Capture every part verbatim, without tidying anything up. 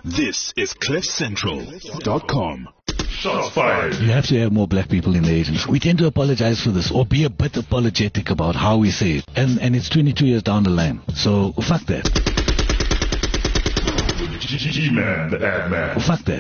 This is cliff central dot com. Shots fired. You have to have more black people in the agency. We tend to apologize for this or be a bit apologetic about how we say it. And and it's twenty-two years down the line. So fuck that. G-Man, the ad man. Fuck that.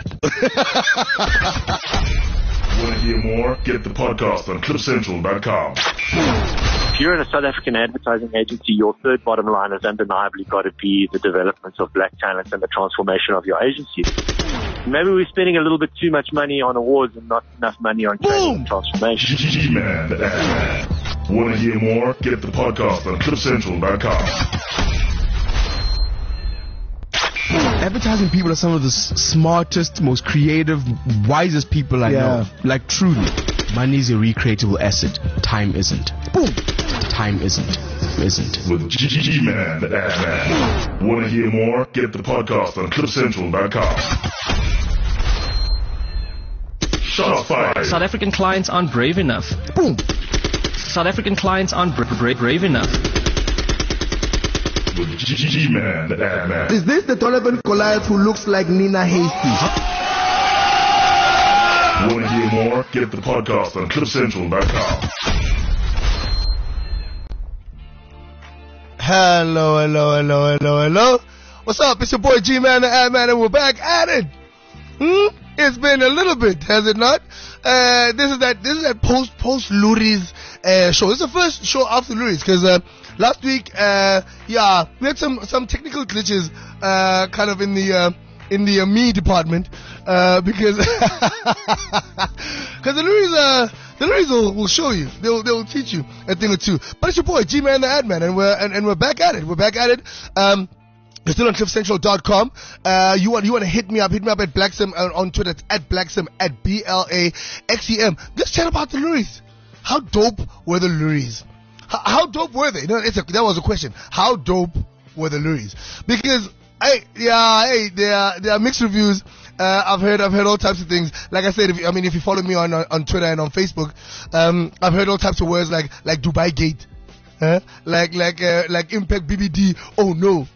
Want to hear more? Get the podcast on cliff central dot com. If you're in a South African advertising agency, your third bottom line has undeniably got to be the development of black talent and the transformation of your agency. Maybe we're spending a little bit too much money on awards and not enough money on training and transformation. G-Man, the ad man. Want to hear more? Get the podcast on cliff central dot com. Advertising people are some of the s- smartest, most creative, wisest people I Yeah. know. Like, truly. Money is a recreatable asset. Time isn't. Boom. Time isn't. Isn't. With G-Man, the ad man. Want to hear more? Get the podcast on cliff central dot com. Shots fired. South African clients aren't brave enough. Boom. South African clients aren't bra- bra- brave enough. With G-Man, the ad man. Is this the Donovan Goliath who looks like Nina Hasty? Want to hear more? Get the podcast on cliff central dot com. Hello, hello, hello, hello, hello. What's up? It's your boy G-Man, the ad man, and we're back at it. Hmm? It's been a little bit, has it not? Uh, this is that, this is that post, post Luri's, uh, show. This is the first show after Luri's, cause, uh, last week, uh, yeah, we had some, some technical glitches, uh, kind of in the, uh, in the uh, me department, uh, because, cause the Luri's, uh, the Luri's will, will show you. They'll, they'll teach you a thing or two. But it's your boy, G-Man, the ad man, and we're, and, and we're back at it. We're back at it. Um, You're still on cliff central dot com. Uh, you want, you want to hit me up, hit me up at Blacksem uh, on Twitter. It's at Blacksem, at B L A X E M. Let's chat about the Luris. How dope were the Luris? How, how dope were they? No, it's a, that was a question. How dope were the Luris? Because, hey, yeah, hey, there are, there are mixed reviews. Uh, I've heard, I've heard all types of things. Like I said, if you, I mean, if you follow me on, on, on Twitter and on Facebook, um, I've heard all types of words like, like Dubai Gate. Huh? Like, like, uh, like Impact B B D. Oh no.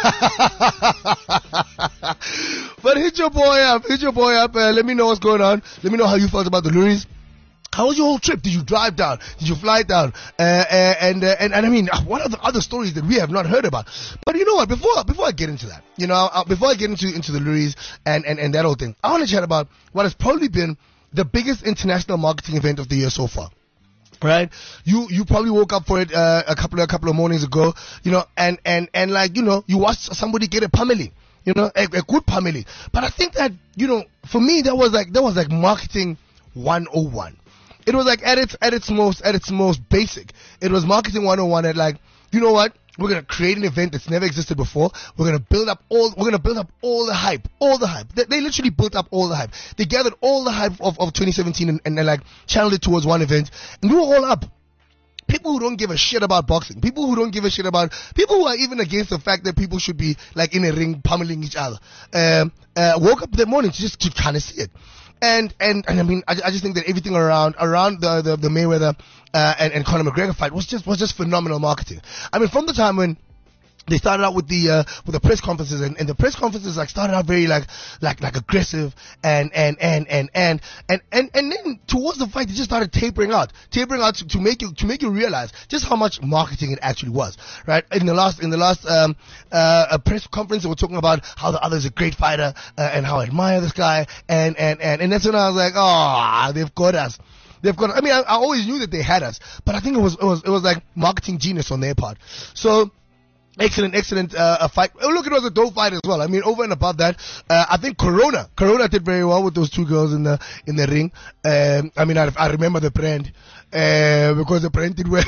But hit your boy up, hit your boy up. Uh, let me know what's going on. Let me know how you felt about the Luris. How was your whole trip? Did you drive down? Did you fly down? Uh, uh, and, uh, and and I mean, what are the other stories that we have not heard about? But you know what? Before before I get into that, you know, uh, before I get into into the Luris and, and and that whole thing, I want to chat about what has probably been the biggest international marketing event of the year so far. Right, you you probably woke up for it uh, a couple of, a couple of mornings ago, you know, and and and like you know, you watched somebody get a pummeling, you know, a, a good pummeling. But I think that you know, for me, that was like that was like marketing one oh one. It was like at its at its most at its most basic. It was marketing one oh one. At like, you know what? We're gonna create an event that's never existed before. We're gonna build up all. We're gonna build up all the hype, all the hype. They, they literally built up all the hype. They gathered all the hype of, of twenty seventeen and, and then like channeled it towards one event, and we were all up. People who don't give a shit about boxing, people who don't give a shit about, people who are even against the fact that people should be like in a ring pummeling each other, um, uh, woke up that morning to just to kind of see it. And, and, and I mean, I, I just think that everything around, around the, the, the Mayweather, uh, and, and Conor McGregor fight was just, was just phenomenal marketing. I mean, from the time when they started out with the, uh, with the press conferences and, and the press conferences like started out very like, like, like aggressive and, and, and, and, and, and, and, and then towards the fight, they just started tapering out, tapering out to, to make you, to make you realize just how much marketing it actually was, right? In the last, in the last, um, uh, a press conference, they were talking about how the other is a great fighter, uh, and how I admire this guy. And, and, and, and that's when I was like, oh, they've got us. They've got, I mean, I, I always knew that they had us, but I think it was, it was, it was like marketing genius on their part. So, Excellent, excellent uh, fight. Oh, look, it was a dope fight as well. I mean, over and above that, uh, I think Corona, Corona did very well with those two girls in the in the ring. Um, I mean, I, I remember the brand uh, because the brand did well.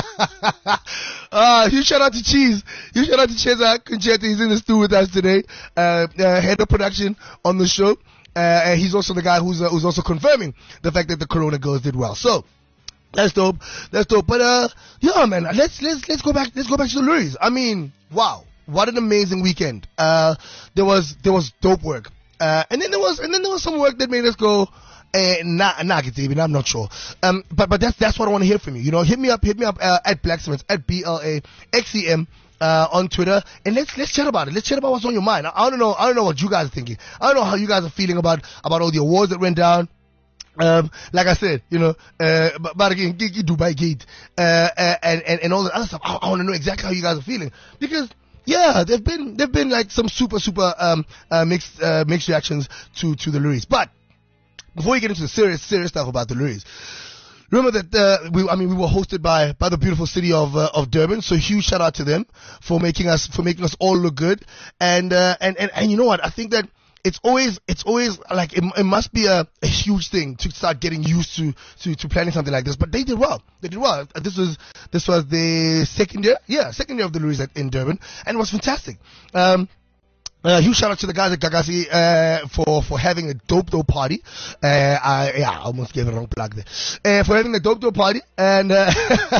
uh, you shout out to Cheese. You shout out to Cheza Conchetta. He's in the studio with us today. Uh, uh, head of production on the show. Uh, and he's also the guy who's uh, who's also confirming the fact that the Corona girls did well. So. That's dope. That's dope. But uh, yeah, man. Let's let's let's go back. Let's go back to the Luris. I mean, wow, what an amazing weekend. Uh, there was there was dope work. Uh, and then there was and then there was some work that made us go, uh, nah, nah, David, I'm not sure. Um, but but that's that's what I want to hear from you. You know, hit me up, hit me up uh, at Blacksem, at B L A X E M. uh, on Twitter, and let's let's chat about it. Let's chat about what's on your mind. I, I don't know. I don't know what you guys are thinking. I don't know how you guys are feeling about about all the awards that went down. Um, like I said, you know, uh, but, but again, Dubai Gate, uh, and, and, and all the other stuff. I, I want to know exactly how you guys are feeling, because, yeah, there've been, there've been like some super, super, um, uh, mixed, uh, mixed reactions to, to the Lourdes. But, before we get into the serious, serious stuff about the Lourdes, remember that, uh, we, I mean, we were hosted by, by the beautiful city of, uh, of Durban. So huge shout out to them for making us, for making us all look good. And, uh, and, and, and you know what? I think that, It's always, it's always like, it, it must be a, a huge thing to start getting used to, to, to planning something like this. But they did well. They did well. This was, this was the second year, yeah, second year of the Lourdes in Durban, and it was fantastic. Um, Uh, huge shout out to the guys at Gagasi, uh, for, for having a dope, dope party. Uh, I, yeah, I almost gave it a wrong plug there. Uh, for having a dope, dope party. And, uh,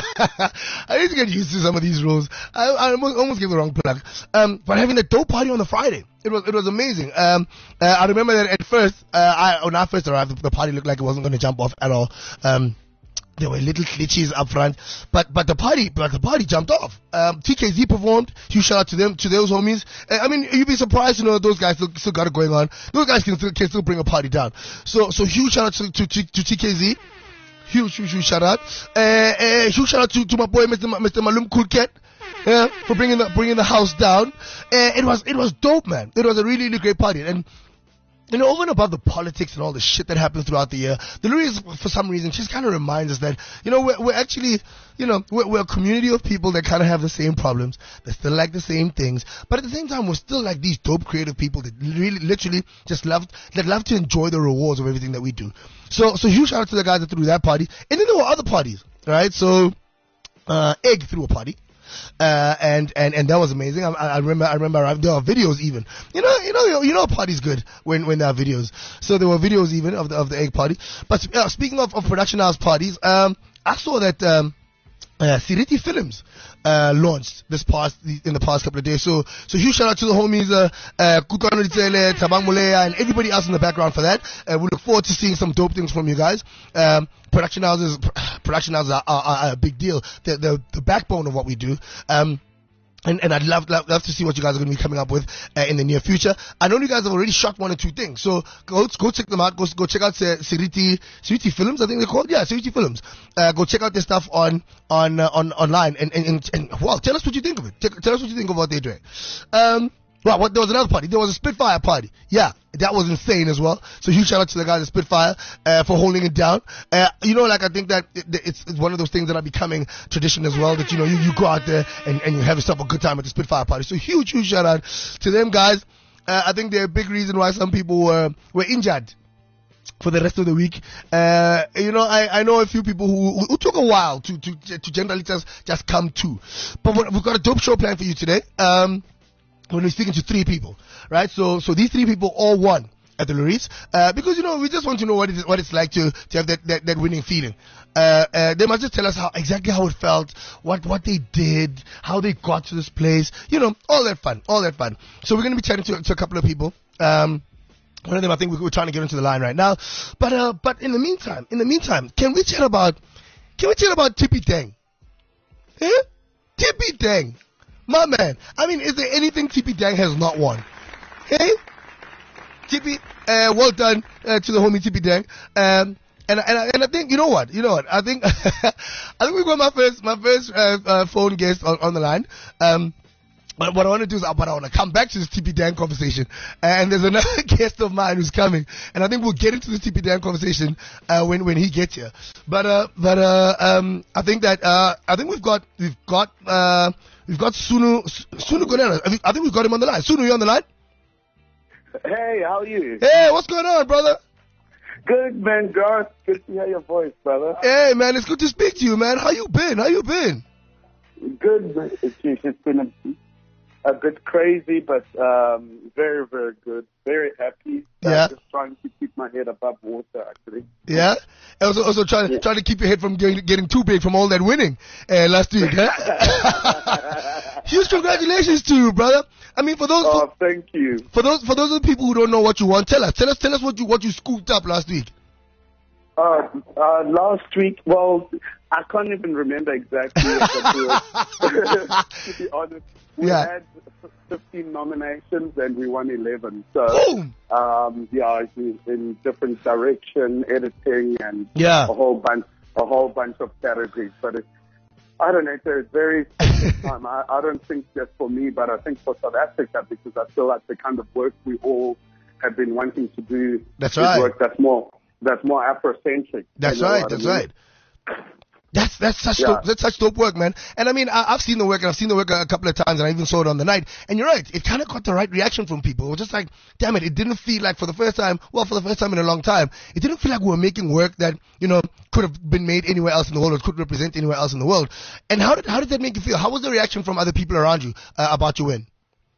I need to get used to some of these rules. I, I almost, almost gave it a wrong plug. Um, but having a dope party on the Friday. It was, it was amazing. Um, uh, I remember that at first, uh, I, when I first arrived, the party looked like it wasn't going to jump off at all. Um, There were little glitches up front, but but the party but the party jumped off. Um, T K Z performed. Huge shout out to them, to those homies. Uh, I mean, you'd be surprised to know those guys still, still got it going on. Those guys can still, can still bring a party down. So so huge shout out to to, to, to T K Z. Huge huge huge shout out. Uh, uh, huge shout out to, to my boy Mister Ma, Mister Malum Kulket. Yeah, for bringing the bringing the house down. Uh, it was it was dope, man. It was a really really great party. And you know, over and above the politics and all the shit that happens throughout the year, the Lourdes, for some reason, just kind of reminds us that, you know, we're, we're actually, you know, we're, we're a community of people that kind of have the same problems. They still like the same things. But at the same time, we're still like these dope creative people that really, literally just love, that love to enjoy the rewards of everything that we do. So, so huge shout out to the guys that threw that party. And then there were other parties, right? So, uh, Egg threw a party. Uh, and, and, and that was amazing. I, I remember, I remember there are videos even. You know, you know, you know, a party's good when, when there are videos. So there were videos even of the, of the Egg party. But uh, speaking of, of production house parties, um, I saw that, um, uh, Siriti Films, uh, launched this past, in the past couple of days. So, so huge shout out to the homies, uh, uh, Kukano Ditele, Tabang Mulea, and everybody else in the background for that. Uh, we look forward to seeing some dope things from you guys. Um, production houses, production houses are, are, are a big deal. They're, they're the backbone of what we do. Um, And, and I'd love, love, love to see what you guys are going to be coming up with uh, in the near future. I know you guys have already shot one or two things. So go, go check them out. Go, go check out uh, Siriti, Siriti Films, I think they're called. Yeah, Siriti Films. Uh, go check out their stuff on, on, uh, on, online. And, and, and, and, well, tell us what you think of it. Tell, tell us what you think of what they're doing. Um, well, what, there was another party. There was a Spitfire party. Yeah, that was insane as well. So huge shout out to the guys at Spitfire, uh, for holding it down. Uh, you know, like I think that it, it's, it's one of those things that are becoming tradition as well, that, you know, you, you go out there and, and you have yourself a good time at the Spitfire party. So huge, huge shout out to them guys. Uh, I think they're a big reason why some people were, were injured for the rest of the week. Uh, you know, I, I know a few people who, who took a while to, to, to generally just, just come to. But we've got a dope show planned for you today. Um, when we're speaking to three people, right? So, so these three people all won at the Lourdes, uh, because, you know, we just want to know what it is, what it's like to, to have that, that, that winning feeling. Uh, uh, they must just tell us how, exactly how it felt, what, what they did, how they got to this place, you know, all that fun, all that fun. So we're going to be chatting to, to a couple of people. Um, one of them, I think we're trying to get into the line right now. But, uh, but in the meantime, in the meantime, can we chat about, can we chat about Tippy Tang? Eh? Tippy Tang. My man, I mean, is there anything Tippy Tang has not won? Hey? Tippy, uh, well done, uh, to the homie Tippy Tang. Um, and, and, and I think, you know what, you know what, I think, I think we've got my first, my first, uh, uh, phone guest on, on the line. Um, But what I want to do is, but I want to come back to this Tippy Tang conversation. And there's another guest of mine who's coming, and I think we'll get into this Tippy Tang conversation uh, when when he gets here. But uh, but uh, um, I think that uh, I think we've got we've got uh, we've got Sunu Sunu Gonera. I think, I think we've got him on the line. Sunu, you on the line? Hey, how are you? Hey, what's going on, brother? Good, man, Garth. Good to hear your voice, brother. Hey, man, it's good to speak to you, man. How you been? How you been? Good, man. It's, it's been a a bit crazy, but um, very, very good. Very happy. Yeah. I'm just trying to keep my head above water, actually. Yeah? Also, also trying, yeah. trying to keep your head from getting, getting too big from all that winning uh, last week, huh? Huge congratulations to you, brother. I mean, for those, oh, for, thank you. For those, for those of the people who don't know what you won, tell us, tell us, tell us what you, what you scooped up last week. Uh, uh, last week, well, I can't even remember exactly what we were, to be honest. We Yeah. had fifteen nominations and we won eleven. So, Boom! um, yeah, in, in different direction, editing, and Yeah. a whole bunch, a whole bunch of categories. But it's, I don't know, it's a very special time. I, I don't think just for me, but I think for South Africa, because I feel like the kind of work we all have been wanting to do That's is right. work that's more, that's more Afrocentric. That's you know right. what I That's mean? right. That's that's such Yeah. dope, that's such dope work, man. And I mean, I, I've seen the work, and I've seen the work a, a couple of times, and I even saw it on the night. And you're right, it kind of got the right reaction from people. It was just like, damn it, it didn't feel like for the first time, well, for the first time in a long time, it didn't feel like we were making work that you know could have been made anywhere else in the world, or could represent anywhere else in the world. And how did how did that make you feel? How was the reaction from other people around you uh, about your win?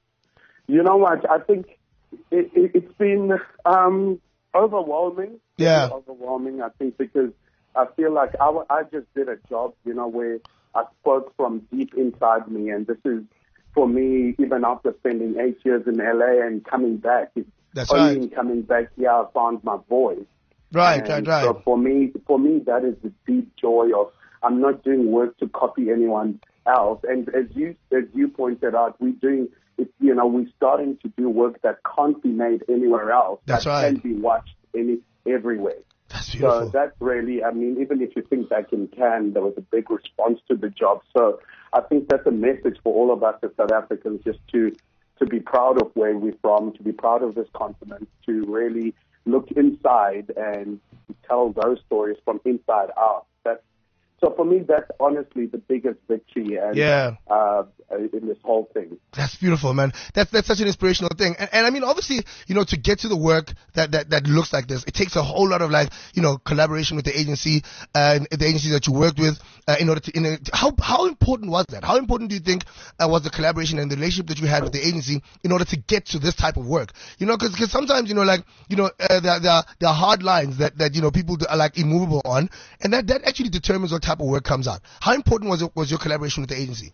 You know what? I think it, it, it's been um, overwhelming. Yeah. Overwhelming, I think, because I feel like I, w- I just did a job, you know, where I spoke from deep inside me. And this is, for me, even after spending eight years in L A and coming back, it's That's only right. in coming back here I found my voice. Right, And right, right. So for me, for me, that is the deep joy of I'm not doing work to copy anyone else. And as you as you pointed out, we're doing it. You know, we're starting to do work that can't be made anywhere else. That's that right. can be watched any everywhere. That's beautiful. So that's really, I mean, even if you think back in Cannes, there was a big response to the job. So I think that's a message for all of us as South Africans, just to to be proud of where we're from, to be proud of this continent, to really look inside and tell those stories from inside out. That's, so for me, that's honestly the biggest victory and, Yeah. uh, in this whole thing. That's beautiful, man. That's that's such an inspirational thing. And, and I mean, obviously, you know, to get to the work that, that, that looks like this, it takes a whole lot of like, you know, collaboration with the agency and the agencies that you worked with uh, in order to. In a, how how important was that? How important do you think uh, was the collaboration and the relationship that you had with the agency in order to get to this type of work? You know, because sometimes you know, like you know, uh, there there are, there are hard lines that, that you know people are like immovable on, and that, that actually determines what type of work comes out. How important was it was your collaboration with the agency?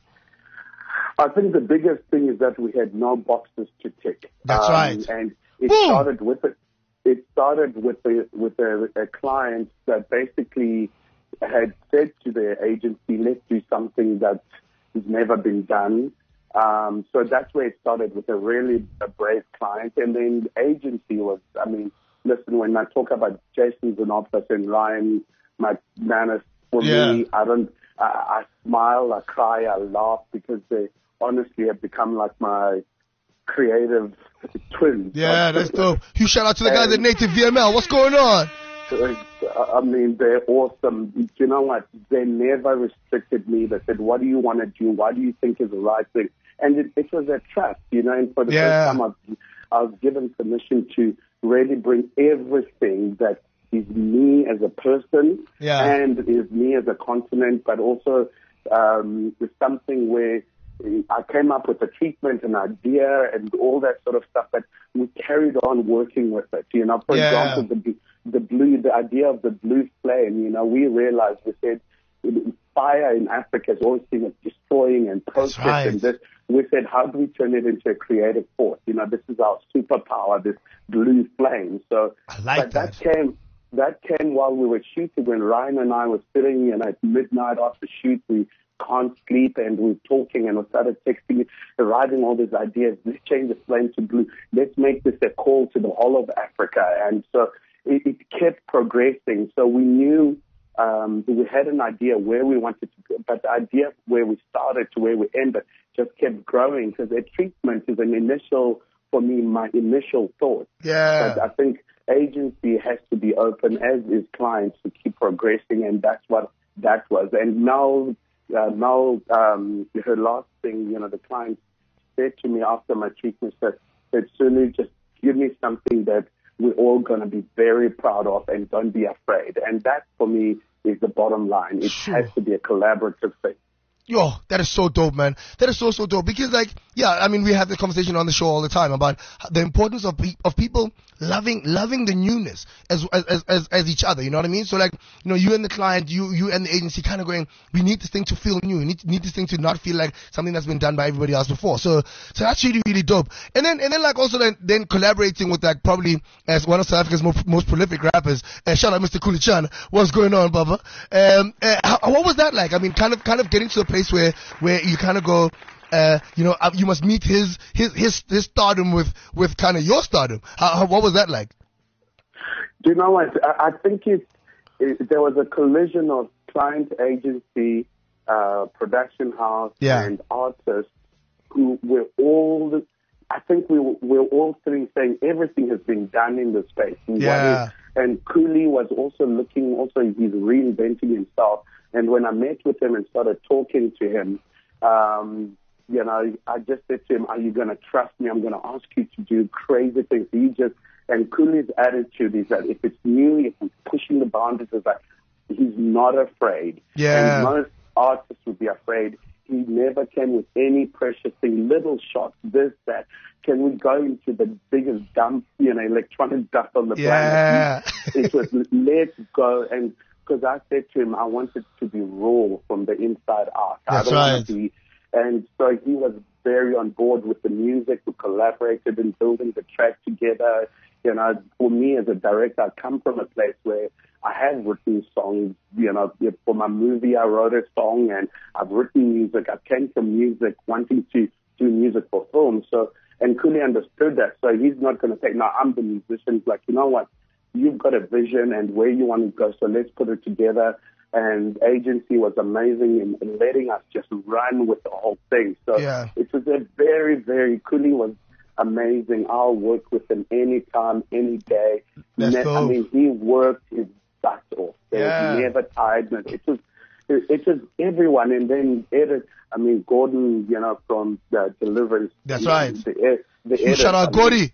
I think the biggest thing is that we had no boxes to tick. That's Um, right. And it Boom. started with it. It started with a, with a, a client that basically had said to their agency, "Let's do something that has never been done." Um, so that's where it started, with a really a brave client, and then the agency was. I mean, listen, when I talk about Jason Zanopoulos and Ryan McManus, for Yeah. me, I don't. I, I smile, I cry, I laugh, because they honestly have become like my creative twins. Yeah, that's dope. Huge shout out to the guys at And- Native V M L. What's going on? I mean, they're awesome. You know what? They never restricted me. They said, "What do you want to do? What do you think is the right thing?" And it, it was a trust, you know. And for the Yeah. first time, I was, I was given permission to really bring everything that is me as a person Yeah. and is me as a continent, but also um, with something where I came up with a treatment, an idea, and all that sort of stuff. But we carried on working with it. You know, for Yeah. example, the the blue, the idea of the blue flame. You know, we realized, we said, fire in Africa has always been a destroying and process, right. and this. We said, how do we turn it into a creative force? You know, this is our superpower, this blue flame. So, I like but that. that. came. That came while we were shooting, when Ryan and I were sitting, you know, at midnight after shoot, we can't sleep, and we're talking, and we started texting, writing all these ideas. Let's change the flame to blue. Let's make this a call to the whole of Africa. And so it, it kept progressing. So we knew um, we had an idea where we wanted to go, but the idea where we started to where we ended just kept growing, because a treatment is an initial, for me, my initial thought. Yeah. But I think agency has to be open, as is clients, to keep progressing, and that's what that was. And now, uh, now um, her last thing, you know, the client said to me after my treatment, said, said Sulu, just give me something that we're all going to be very proud of, and don't be afraid. And that, for me, is the bottom line. It Sure. has to be a collaborative thing. Yo, that is so dope, man. That is so, so dope. Because, like, yeah, I mean, we have this conversation on the show all the time about the importance of pe- of people loving loving the newness as, as as as each other. You know what I mean? So like, you know, you and the client, you you and the agency, kind of going, we need this thing to feel new. We need need this thing to not feel like something that's been done by everybody else before. So so that's really really dope. And then and then like also then, then collaborating with like probably as one of South Africa's most most prolific rappers. Uh, shout out Mister Kulichan. What's going on, Baba? Um, uh, how, what was that like? I mean, kind of kind of getting to a place where where you kind of go. Uh, you know, uh, you must meet his his his his stardom with with kind of your stardom. How, how what was that like? Do you know what? I, I think it, it there was a collision of client agency, uh, production house, yeah. and artists who were all. I think we were, we were all sitting saying everything has been done in the space. And yeah. Is, and Cooley was also looking. Also, he's reinventing himself. And when I met with him and started talking to him. Um, You know, I just said to him, are you going to trust me? I'm going to ask you to do crazy things. He just, and Cooley's attitude is that if it's new, if we're pushing the boundaries, is that he's not afraid. Yeah. And most artists would be afraid. He never came with any precious thing, little shots, this, that. Can we go into the biggest dump, you know, electronic dust on the yeah. planet? It was, let's go. And because I said to him, I want it to be raw from the inside out. That's I don't right. want to be. And so he was very on board with the music. We collaborated in building the track together. You know, for me as a director, I come from a place where I have written songs. You know, for my movie, I wrote a song, and I've written music. I came from music, wanting to do music for film. So, and Cooley understood that. So he's not going to say, no, I'm the musician. He's like, you know what? You've got a vision and where you want to go, so let's put it together. And agency was amazing in, in letting us just run with the whole thing. So yeah. it was a very, very, Cooley was amazing. I'll work with him anytime, any day. That's ne- dope. I mean, he worked his butt off. There Yeah. was never tiredness. It was, it, it was everyone. And then edit, I mean, Gordon, you know, from the Deliverance. That's you right. know, The, the edit, Shout out I mean, Gordy.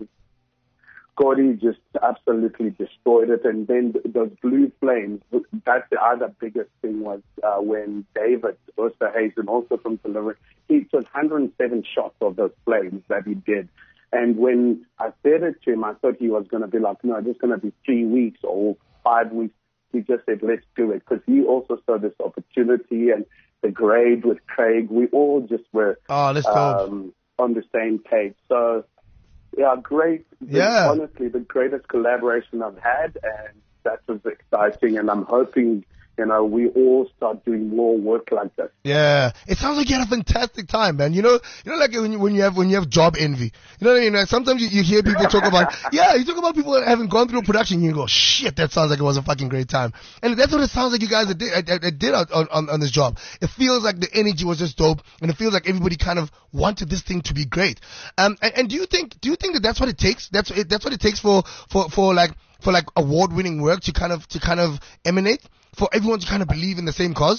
Gordy just absolutely destroyed it. And then those blue flames, that's the other biggest thing was uh, when David Osterhazen, also from Deliverance, he took one hundred seven shots of those flames that he did. And when I said it to him, I thought he was going to be like, no, it's going to be three weeks or five weeks. He just said, let's do it. Because he also saw this opportunity and the grade with Craig. We all just were oh, that's um, on the same page. So, yeah, great. Yeah. Honestly, the greatest collaboration I've had, and that was exciting. And I'm hoping, you know, we all start doing more work like this. Yeah, it sounds like you had a fantastic time, man. You know, you know, like when you, when you have when you have job envy. You know what I mean? Like sometimes you, you hear people talk about, yeah, you talk about people that haven't gone through production. You go, shit, that sounds like it was a fucking great time. And that's what it sounds like you guys did, did, did on, on on this job. It feels like the energy was just dope, and it feels like everybody kind of wanted this thing to be great. Um, and, and do you think do you think that that's what it takes? That's it, that's what it takes for for for like for like award-winning work to kind of to kind of emanate, for everyone to kind of believe in the same cause?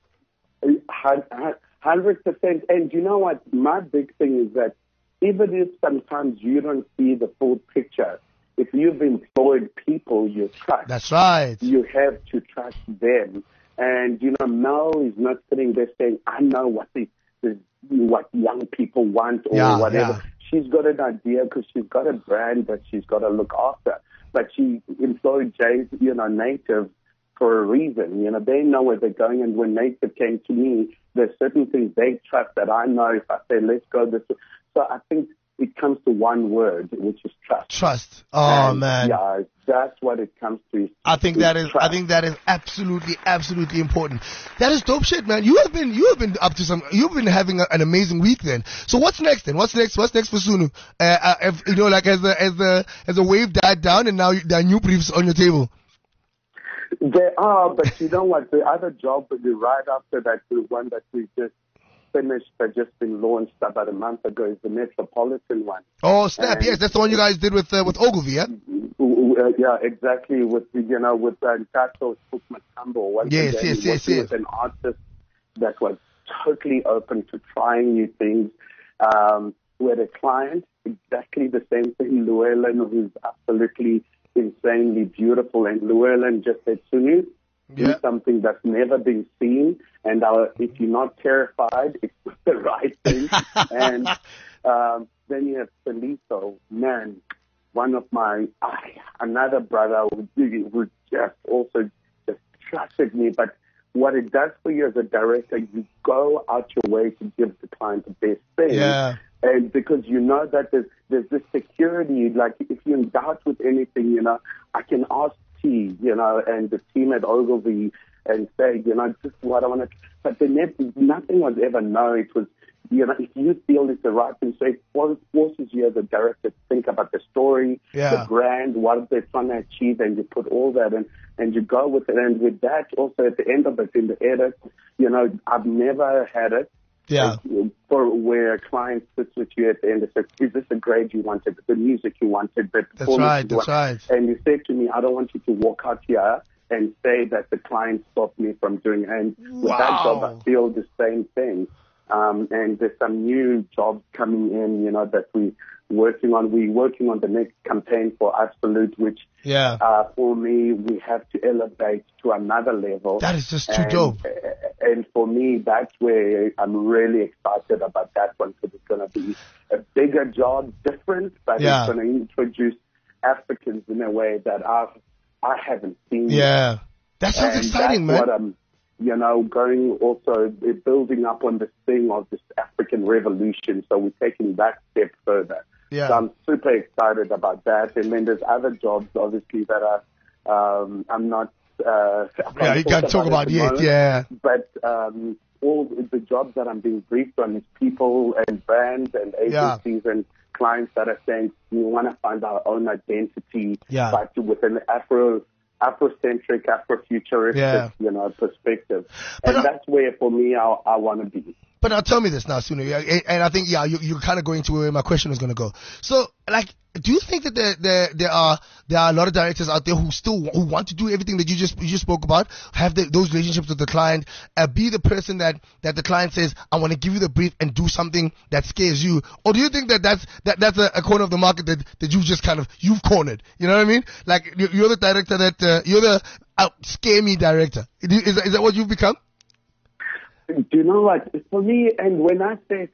Hundred percent. And you know what? My big thing is that even if sometimes you don't see the full picture, if you've employed people you trust, that's right. You have to trust them. And you know, Mel is not sitting there saying, "I know what the, the what young people want" or yeah, whatever. Yeah. She's got an idea because she's got a brand that she's got to look after. But she employed Jay's, you know, Native for a reason. You know, they know where they're going. And when Native came to me, there's certain things they trust that I know if I say, let's go this way. So I think it comes to one word, which is trust. Trust. Oh, and man. Yeah, that's what it comes to. I think that is, trust. I think that is absolutely, absolutely important. That is dope shit, man. You have been, you have been up to some, you've been having a, an amazing week then. So what's next then? What's next? What's next for Sunu? Uh, uh, if, you know, like as the, as the, as the wave died down and now there are new briefs on your table. There are, but you know what? The other job, right after that, the one that we just finished, that just been launched about a month ago, is the Metropolitan one. Oh, snap! And yes, that's the one you guys did with uh, with Ogilvy, yeah. Uh, yeah, exactly. With you know, with uh, Tato Matambo. Once yes, again, yes, yes, yes. With an artist that was totally open to trying new things. Um, with a client, exactly the same thing. Llewellyn, who's absolutely insanely beautiful, and Llewellyn just said, Sunu, do yeah. something that's never been seen, and uh, if you're not terrified, it's the right thing. and Um, then you have Felito, man, one of my, I, another brother who, who just also just trusted me. But what it does for you as a director, you go out your way to give the client the best thing. Yeah. And because you know that there's, there's this security, like if you're in doubt with anything, you know, I can ask T, you know, and the team at Ogilvy and say, you know, this is what I want to, but the net, nothing was ever no. It was, you know, if you feel it's the right thing, so it forces you as a director to think about the story, yeah. the brand, what they're trying to achieve, and you put all that in, and you go with it. And with that, also at the end of it, in the edit, you know, I've never had it. Yeah. For where a client sits with you at the end and says, is this the grade you wanted, the music you wanted, the That's right, that's right. And you say to me, I don't want you to walk out here and say that the client stopped me from doing it. And with wow. that job, I feel the same thing. Um, and there's some new jobs coming in, you know, that we working on. We're working on the next campaign for Absolute, which yeah. uh, for me, we have to elevate to another level. That is just too and, dope. And for me, that's where I'm really excited about that one, because it's going to be a bigger job, different, but yeah. it's going to introduce Africans in a way that I've, I haven't seen. Yeah. Yet. That sounds and exciting, that's man. What I'm, you know, going also building up on this thing of this African revolution. So we're taking that step further. Yeah. So I'm super excited about that. And then there's other jobs, obviously, that are, um, I'm not, uh, yeah, you can't talk about, about yet, moment, yeah. But, um, all the jobs that I'm being briefed on is people and brands and agencies yeah. and clients that are saying, we want to find our own identity, yeah. but with an Afro, Afrocentric, Afrofuturistic, yeah. you know, perspective. And but, that's where, for me, I, I want to be. But now tell me this now, Sunu, and I think, yeah, you, you're kind of going to where my question is going to go. So, like, do you think that there, there, there are, there are a lot of directors out there who still, who want to do everything that you just, you just spoke about, have the, those relationships with the client, uh, be the person that, that the client says, I want to give you the brief and do something that scares you? Or do you think that that's, that, that's a, a corner of the market that, that you just kind of, you've cornered? You know what I mean? Like, you're the director that, uh, you're the uh, scare me director. Is, is that what you've become? Do you know what? For me, and when I say,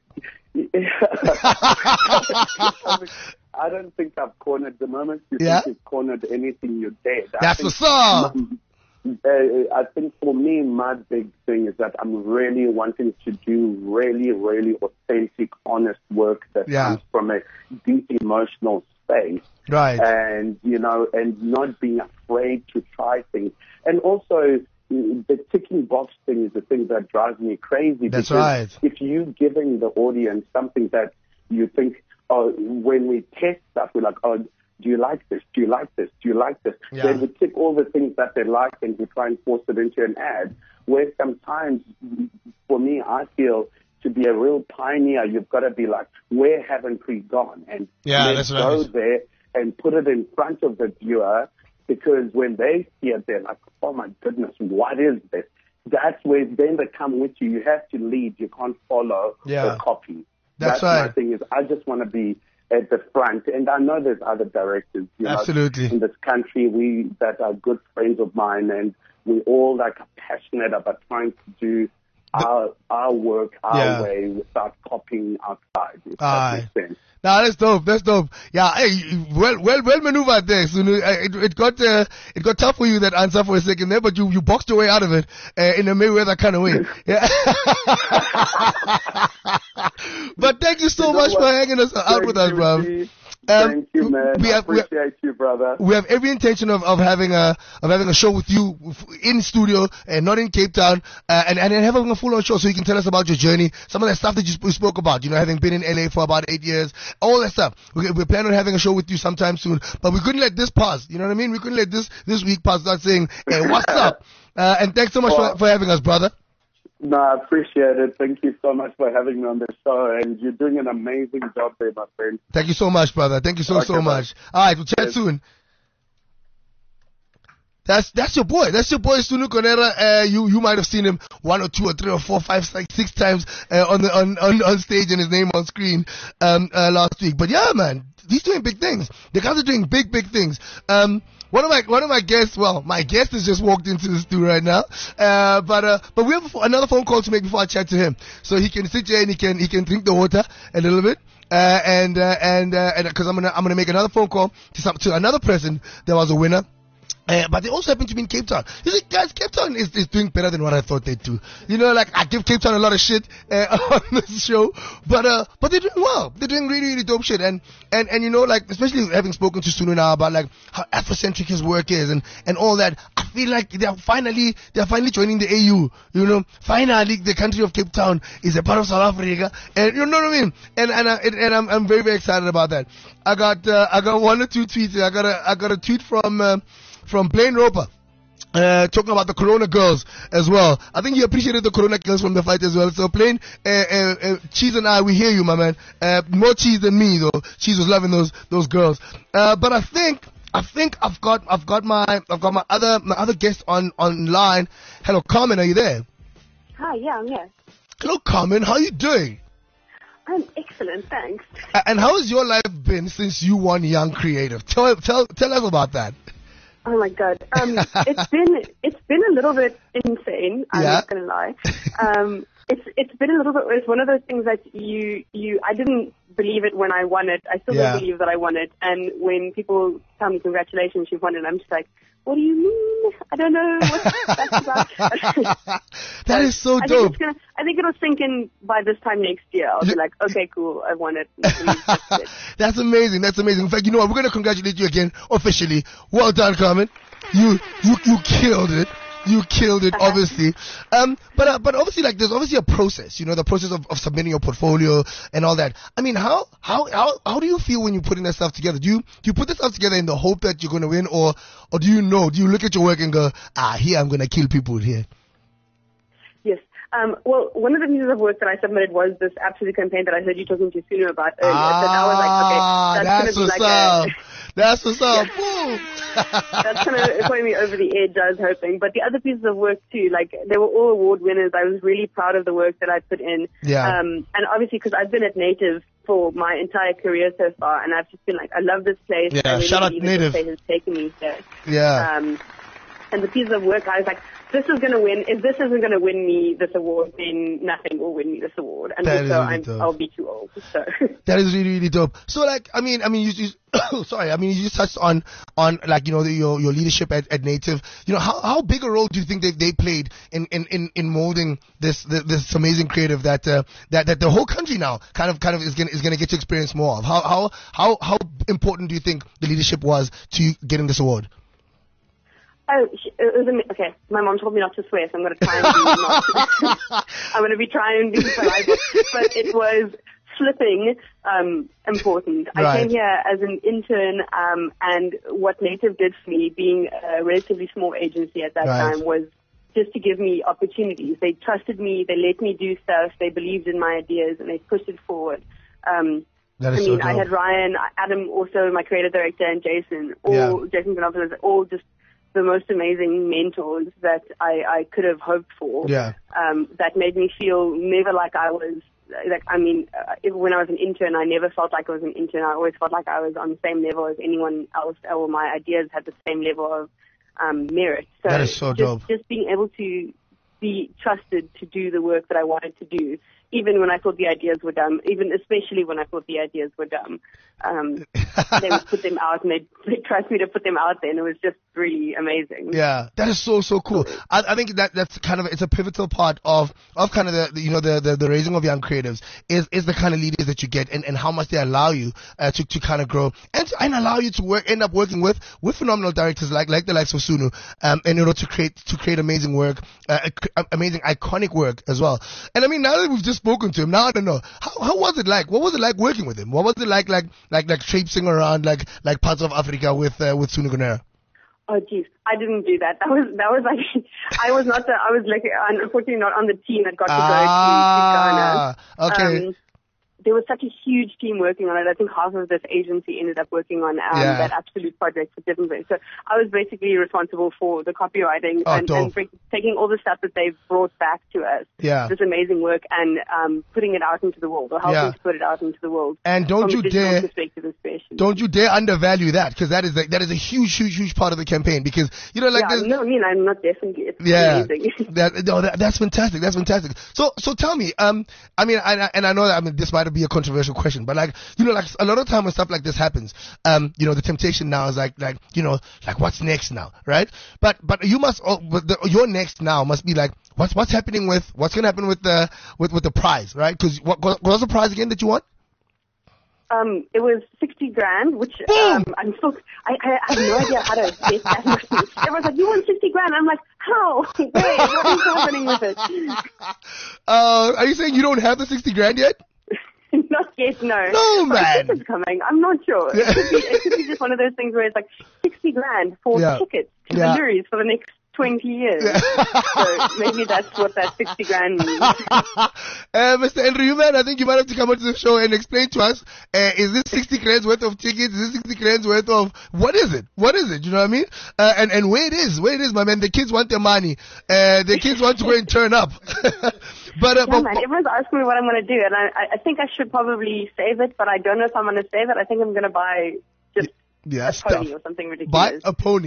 I don't think I've cornered the moment you yeah. think you've cornered anything, you're dead. That's what's up. Uh, I think for me, my big thing is that I'm really wanting to do really, really authentic, honest work that yeah. comes from a deep emotional space. Right. And, you know, and not being afraid to try things. And also, the ticking box thing is the thing that drives me crazy. That's right. If you're giving the audience something that you think, oh, when we test stuff, we're like, oh, do you like this? Do you like this? Do you like this? Yeah. Then we tick all the things that they like and we try and force it into an ad. Where sometimes, for me, I feel to be a real pioneer, you've got to be like, where haven't we gone? And yeah, let's that's go right. there and put it in front of the viewer. Because when they see it, they're like, oh, my goodness, what is this? That's where then they come with you. You have to lead. You can't follow yeah. the copy. That's, That's right. my thing is I just want to be at the front. And I know there's other directors you Absolutely. know, in this country we that are good friends of mine. And we all like are passionate about trying to do the, our our work our yeah. way without copying outside, if Aye. that makes sense. Nah, that's dope. That's dope. Yeah, hey, well, well, well maneuvered there. So it, it got, uh, it got tough for you that answer for a second there, but you, you boxed your way out of it uh, in a Mayweather kind of way. Yeah. But thank you so you know much what? for hanging us out Thank with us, you, bro. G. Um, Thank you, man. We I have, appreciate we have, you, brother. We have every intention of, of having a of having a show with you in studio and not in Cape Town, uh, and and having a full on show so you can tell us about your journey, some of that stuff that you sp- spoke about. You know, having been in L A for about eight years, all that stuff. We we plan on having a show with you sometime soon, but we couldn't let this pass. You know what I mean? We couldn't let this this week pass without saying, hey, what's up? Uh, and thanks so much well, for for having us, brother. No, I appreciate it. Thank you so much for having me on the show, and you're doing an amazing job there, my friend. Thank you so much, brother. Thank you so, okay, so much. All right, we'll chat yes. soon. That's that's your boy. That's your boy, Sunu Konera. Uh, you you might have seen him one or two or three or four, five, like six times uh, on the on, on on stage and his name on screen um uh, last week. But yeah, man, he's doing big things. The guys are doing big big things. Um. One of my one of my guests, well, my guest has just walked into the studio right now, uh, but uh, but we have another phone call to make before I chat to him, so he can sit here and he can he can drink the water a little bit, uh, and uh, and uh, and because I'm gonna I'm gonna make another phone call to some to another person that was a winner. Uh, but they also happen to be in Cape Town. You see, guys, Cape Town is, is doing better than what I thought they'd do. You know, like, I give Cape Town a lot of shit uh, on this show, but uh, but they're doing well. They're doing really, really dope shit. And, and, and you know, like, especially having spoken to Sunu now about, like, how Afrocentric his work is and, and all that, I feel like they're finally, they're finally joining the A U, you know. Finally, the country of Cape Town is a part of South Africa. And you know what I mean? And, and, uh, and, and I'm, I'm very, very excited about that. I got, uh, I got one or two tweets. I got a, I got a tweet from, uh, from Blaine Roper, uh, talking about the Corona girls as well. I think you appreciated the Corona girls from the fight as well. So Blaine, uh, uh, uh, Cheese and I, we hear you, my man. Uh, more Cheese than me, though. Cheese was loving those those girls. Uh, but I think I think I've got I've got my I've got my other my other guest on online. Hello, Carmen, are you there? Hi, yeah, I'm here. Hello, Carmen. How are you doing? I'm excellent, thanks. Uh, and how has your life been since you won Young Creative? Tell tell tell us about that. Oh my God, um, it's been it's been a little bit insane. I'm yeah. not gonna lie. Um, it's it's been a little bit. It's one of those things that you you I didn't believe it when I won it. I still yeah. don't believe that I won it. And when people tell me congratulations, you've won it, I'm just like, what do you mean? I don't know what that's about. That is so I dope. Think it's gonna, I think it'll sink in by this time next year. I'll be like, okay, cool, I won it. That's amazing. That's amazing. In fact, you know what? We're going to congratulate you again officially. Well done, Carmen. You, you, you killed it. You killed it, obviously. Um, but uh, but obviously, like, there's obviously a process. You know, the process of, of submitting your portfolio and all that. I mean, how how how how do you feel when you're putting that stuff together? Do you do you put this stuff together in the hope that you're going to win, or or do you know? Do you look at your work and go, ah, here I'm going to kill people here? Yes. Um, well, one of the pieces of work that I submitted was this Absolute campaign that I heard you talking to Sunu about earlier. Ah, so I was like, okay, that's, that's gonna what's be like up. A, that's what's up. That's kind of putting me over the edge, I was hoping. But the other pieces of work too, like, they were all award winners. I was really proud of the work that I put in. Yeah. Um, and obviously, because I've been at Native for my entire career so far, and I've just been like, I love this place. Yeah, I really shout out believe Native. This place has taken me there. Yeah. Um, and the pieces of work, I was like, this is going to win. If this isn't going to win me this award, then nothing will win me this award. And That is also, really I'm, dope. I'll be too old. So. That is really, really dope. So, like, I mean, I mean, you, you sorry, I mean, you just touched on, on, like, you know, the, your, your leadership at, at Native. You know, how, how big a role do you think they, they played in, in, in, in molding this, this, this amazing creative that, uh, that, that the whole country now kind of, kind of is gonna, is gonna get to experience more of? How, how, how, how important do you think the leadership was to getting this award? Oh, it was am- okay. My mom told me not to swear, so I'm going to try and be not. I'm going to be trying to be polite, but it was flipping um, important. Right. I came here as an intern, um, and what Native did for me, being a relatively small agency at that Right. time, was just to give me opportunities. They trusted me. They let me do stuff. They believed in my ideas, and they pushed it forward. Um, That is I mean, so I dope. had Ryan, Adam, also my creative director, and Jason, all Yeah. Jason Canopoulos, all just the most amazing mentors that I, I could have hoped for. Yeah. Um, that made me feel never like I was, like, I mean, uh, when I was an intern, I never felt like I was an intern. I always felt like I was on the same level as anyone else, or my ideas had the same level of um, merit. So That is so just, dope. just being able to be trusted to do the work that I wanted to do, even when I thought the ideas were dumb, even especially when I thought the ideas were dumb. Um, they would put them out, and they'd, they'd trust me to put them out there, and it was just really amazing. Yeah, that is so, so cool. I, I think that that's kind of, it's a pivotal part of, of kind of the, the you know, the, the, the raising of young creatives is, is the kind of leaders that you get, and, and how much they allow you, uh, to, to kind of grow and, to, and allow you to work, end up working with, with phenomenal directors like, like the likes of Sunu, um, in order to create, to create amazing work, uh, amazing, iconic work as well. And I mean, now that we've just spoken to him, now I don't know, how, how was it like? What was it like working with him? What was it like, like, like, like traipsing around, like, like parts of Africa with, uh, with Sunu Gunera? Oh geez, I didn't do that. That was that was like I was not the I was like unfortunately not on the team that got to ah, go to, to Ghana. Okay. Um, there was such a huge team working on it. I think half of this agency ended up working on um, Yeah. that Absolute project for different ways. So I was basically responsible for the copywriting Oh, and, dope. and bring, taking all the stuff that they've brought back to us, Yeah. this amazing work, and um, putting it out into the world, or helping Yeah. to put it out into the world. And don't from you a digital dare- perspective especially. Don't you dare undervalue that, because that is a, that is a huge, huge, huge part of the campaign. Because you know, like yeah, there's- no, I mean, I'm not definitely. It's yeah, amazing. that, no, that that's fantastic. That's fantastic. So so tell me, um, I mean, I, and I know that I mean this might have be a controversial question, but like, you know, like a lot of time when stuff like this happens, um, you know, the temptation now is like, like, you know, like what's next now, right? But, but you must, oh, but the, your next now must be like, what's, what's happening with, what's going to happen with the, with, with the prize, right? Cause what, what was the prize again that you won? Um, it was sixty grand, which, um, I'm still, I, I have no idea how to get that money. Everyone's like, you won sixty grand. I'm like, how? Wait, what is happening with it? Uh, are you saying you don't have the sixty grand yet? Not yet, no. No, man. I think it's coming. I'm not sure. Yeah. It, could be, it could be just one of those things where it's like sixty grand for Yeah. tickets to Yeah. the Luries for the next twenty years. Yeah. So maybe that's what that sixty grand means. uh, Mister Andrew, man, I think you might have to come onto the show and explain to us, uh, is this sixty grand's worth of tickets? Is this sixty grand's worth of, what is it? What is it? You know what I mean? Uh, and, and where it is, where it is, my man. The kids want their money. Uh, the kids want to go and turn up. But, uh, Yeah, but, man, everyone's asking me what I'm going to do, and I, I think I should probably save it, but I don't know if I'm going to save it. I think I'm going to buy just yeah, a stuff. pony or something ridiculous. Buy a pony.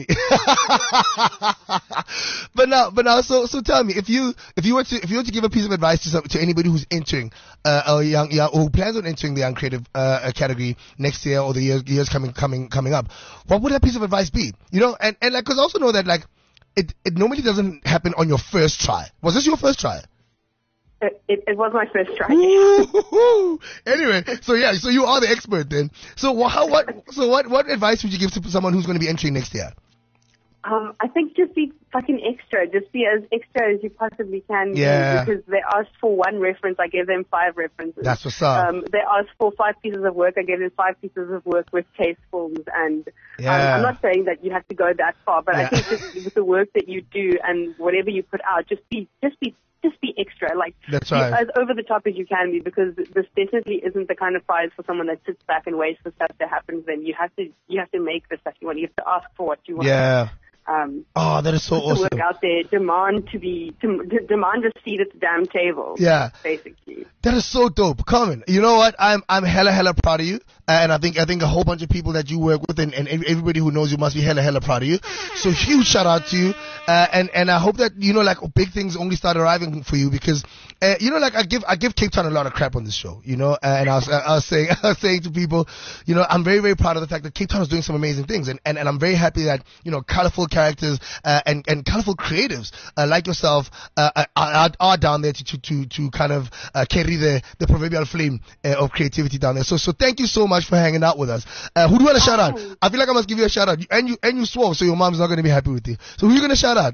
But now, but now, so, so tell me, if you, if you were to, if you were to give a piece of advice to some, to anybody who's entering, uh, or young, young, or who plans on entering the young creative, uh, category next year or the years, years coming, coming, coming up, what would that piece of advice be? You know, and, and like, cause I also know that like, it, it normally doesn't happen on your first try. Was this your first try? It, it, it was my first try. Ooh, anyway, so yeah, so you are the expert then. So wha- how, what, so what, what advice would you give to someone who's going to be entering next year? Um, I think just be fucking extra. Just be as extra as you possibly can. be, Yeah. Because they asked for one reference, I gave them five references. That's what's up. Um, they asked for five pieces of work, I gave them five pieces of work with case films. And Yeah. um, I'm not saying that you have to go that far, but Yeah. I think just with the work that you do and whatever you put out, just be, just be, just be extra. Like, That's be right. as over the top as you can be, because this definitely isn't the kind of prize for someone that sits back and waits for stuff to happen. Then you have to, you have to make the stuff you want. You have to ask for what you want. Yeah. Um, Oh, that is so put the awesome. work out there, demand to be, to, to demand a seat at the damn table. Yeah. Basically. That is so dope. Carmen, you know what? I'm, I'm hella, hella proud of you. And I think, I think a whole bunch of people that you work with and, and everybody who knows you must be hella, hella proud of you. So huge shout out to you. Uh, and, and I hope that, you know, like big things only start arriving for you because, uh, you know, like I give, I give Cape Town a lot of crap on this show, you know, and I was, I was saying, I was saying to people, you know, I'm very, very proud of the fact that Cape Town is doing some amazing things. And, and, and I'm very happy that, you know, colorful characters, uh, and, and colorful creatives, uh, like yourself, uh, are, are down there to, to, to, to kind of, uh, carry the, the proverbial flame uh, of creativity down there. So, so thank you so much for hanging out with us. Uh, who do you want to shout out? I feel like I must give you a shout out. And you, and you swore, so your mom's not going to be happy with you. So who are you going to shout out?